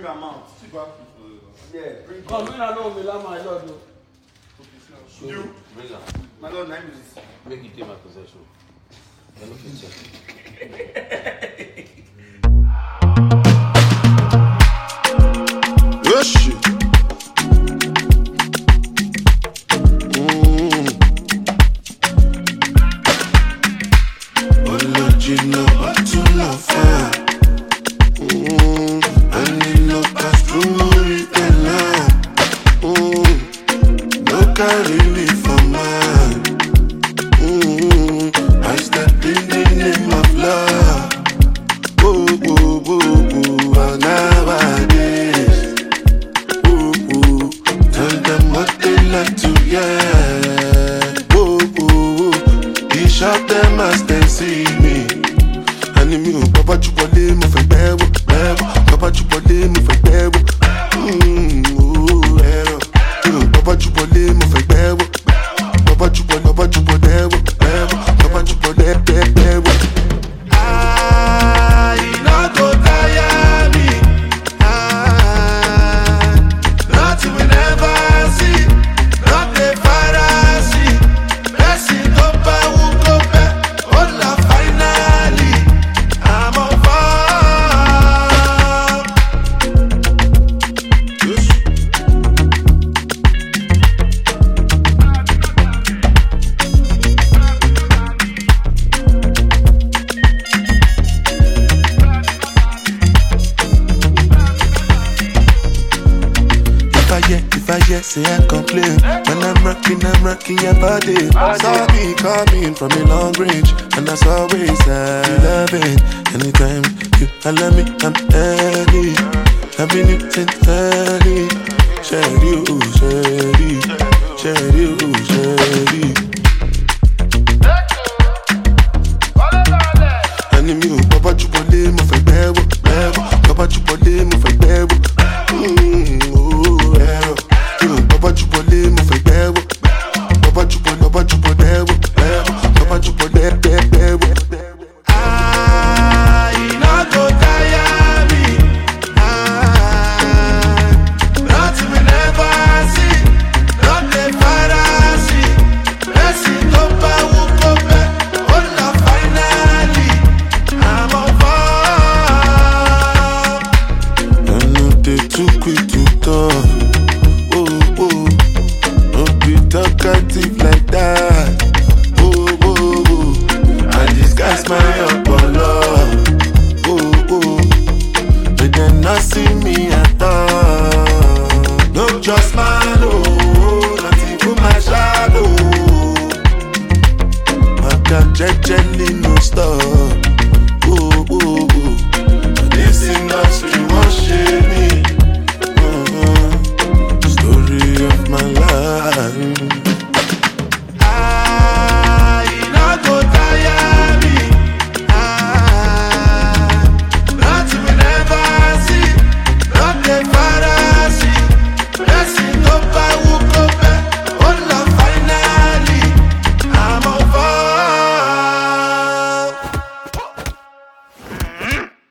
bring them out. Yeah, bring come bring am now, me like my lord. You. Bring am. My lord, 9 minutes. Make you take my possession. I no fit check. Yes. Original, but to love fun. I need no pass through written love. No carry me for mine. I step in the name of love. Ooh, ooh, ooh, ooh, nowadays. Ooh, ooh, tell them what they like to hear. Ooh, ooh, ooh, he shot them as they see me. Anime, Papa Chupole, mo fẹ́ gbẹ́wò, gbẹ́wò. Papa Chupole, mo fẹ́ gbẹ́wò. Papa Chupole, mo fẹ́ gbẹ́wò. Papa Chupole, gbẹ́wò. Papa Chupole, gbẹ́wò. You no go tire me. Nothing we never see. Not the fantasy. Blessing go by, who go back. Oh, la finally. I'm on fire. Yes. If I hear, say I complain. When I'm rocking your body. Saw me coming from a long range, and that's always loving. Anytime you allow me, I'm early. I've been you since early. Share you. Anime, Papa Chupole, mo fẹ́ gbẹ́wò, gbẹ́wò. Papa Chupole, mo fẹ́ gbẹ́wò. Papa Chupole, mo fẹ́ gbẹ́wò. Papa Chupole, gbẹ́wò. Papa Chupole, gbẹ́wò. You no go tire me. Nothing we never see. Not the fantasy. Blessing go by, who go back. Oh, la finally. I'm on fire. I know they too quick to talk. Don't be talkative like that. I disguise my Apollo. They did not see me at all. No just man, not even my shadow. I got jelly, no stop.